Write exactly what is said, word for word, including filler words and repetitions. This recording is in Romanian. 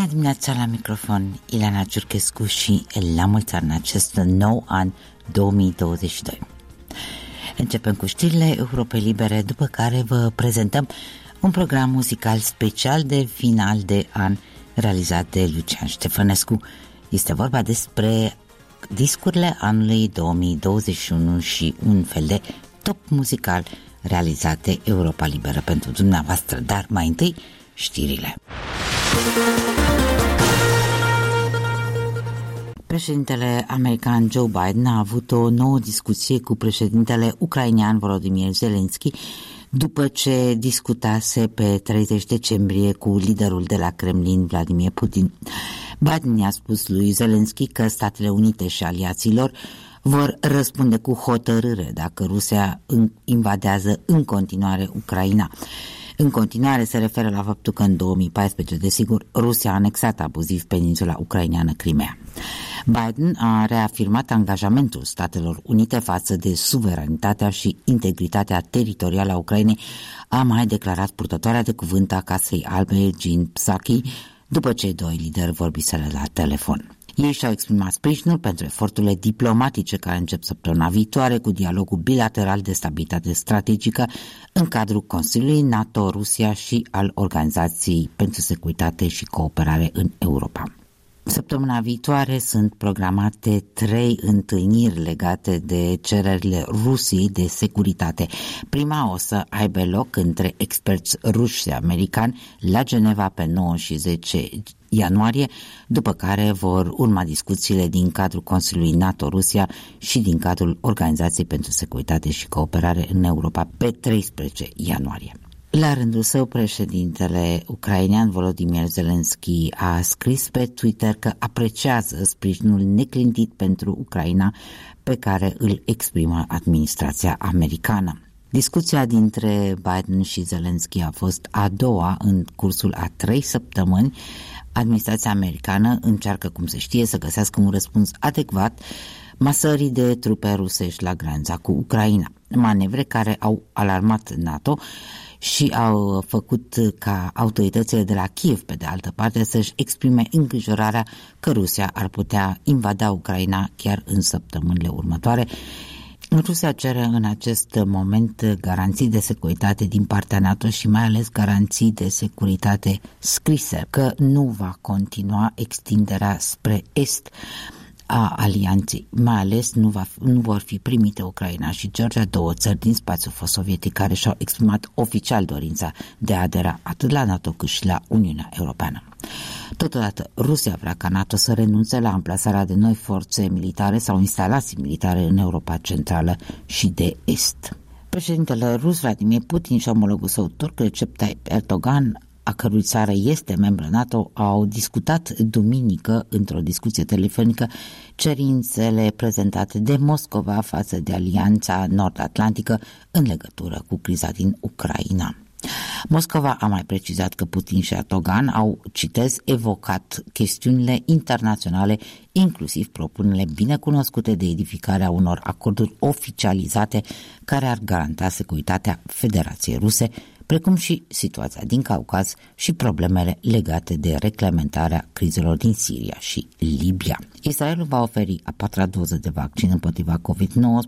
dimineața la microfon, Ileana Ciurchescu și la mulți ani în acest nou an două mii douăzeci și doi. Începem cu știrile Europei Libere, după care vă prezentăm un program muzical special de final de an realizat de Lucian Ștefănescu. Este vorba despre discurile anului două mii douăzeci și unu și un fel de top muzical realizat de Europa Liberă pentru dumneavoastră. Dar mai întâi știrile. Președintele american Joe Biden a avut o nouă discuție cu președintele ucrainean Volodymyr Zelensky după ce discutase pe treizeci decembrie cu liderul de la Kremlin, Vladimir Putin. Biden i-a spus lui Zelensky că Statele Unite și aliaților vor răspunde cu hotărâre dacă Rusia invadează în continuare Ucraina. În continuare se referă la faptul că în două mii paisprezece, desigur, Rusia a anexat abuziv peninsula ucraineană Crimea. Biden a reafirmat angajamentul Statelor Unite față de suveranitatea și integritatea teritorială a Ucrainei, a mai declarat purtătoarea de cuvânt a Casei Albe, Jen Psaki, după ce doi lideri vorbiseră la telefon. Ei și-au exprimat sprijinul pentru eforturile diplomatice care încep săptămâna viitoare cu dialogul bilateral de stabilitate strategică în cadrul Consiliului NATO, Rusia și al Organizației pentru Securitate și Cooperare în Europa. Săptămâna viitoare sunt programate trei întâlniri legate de cererile Rusiei de securitate. Prima o să aibă loc între experți ruși și americani la Geneva pe nouă și zece ianuarie, după care vor urma discuțiile din cadrul Consiliului NATO-Rusia și din cadrul Organizației pentru Securitate și Cooperare în Europa pe treisprezece ianuarie. La rândul său, președintele ucrainean Volodymyr Zelensky a scris pe Twitter că apreciază sprijinul neclintit pentru Ucraina pe care îl exprimă administrația americană. Discuția dintre Biden și Zelensky a fost a doua în cursul a trei săptămâni. Administrația americană încearcă, cum se știe, să găsească un răspuns adecvat masării de trupe rusești la granița cu Ucraina, manevre care au alarmat NATO și au făcut ca autoritățile de la Kiev, pe de altă parte, să-și exprime îngrijorarea că Rusia ar putea invada Ucraina chiar în săptămânile următoare. Rusia cere în acest moment garanții de securitate din partea NATO și mai ales garanții de securitate scrise, că nu va continua extinderea spre est a alianței, mai ales nu, va, nu vor fi primite Ucraina și Georgia, două țări din spațiul fost sovietic care și-au exprimat oficial dorința de a adera atât la NATO cât și la Uniunea Europeană. Totodată, Rusia vrea ca NATO să renunțe la amplasarea de noi forțe militare sau instalații militare în Europa Centrală și de Est. Președintele rus Vladimir Putin și omologul său turc Recep Tayyip Erdogan, a cărui țară este membră NATO, au discutat duminică într-o discuție telefonică cerințele prezentate de Moscova față de Alianța Nord-Atlantică în legătură cu criza din Ucraina. Moscova a mai precizat că Putin și Erdogan au, citez, evocat chestiunile internaționale, inclusiv propunerile binecunoscute de edificarea unor acorduri oficializate care ar garanta securitatea Federației Ruse, precum și situația din Caucaz și problemele legate de reglementarea crizelor din Siria și Libia. Israelul va oferi a patra doză de vaccin împotriva covid nouăsprezece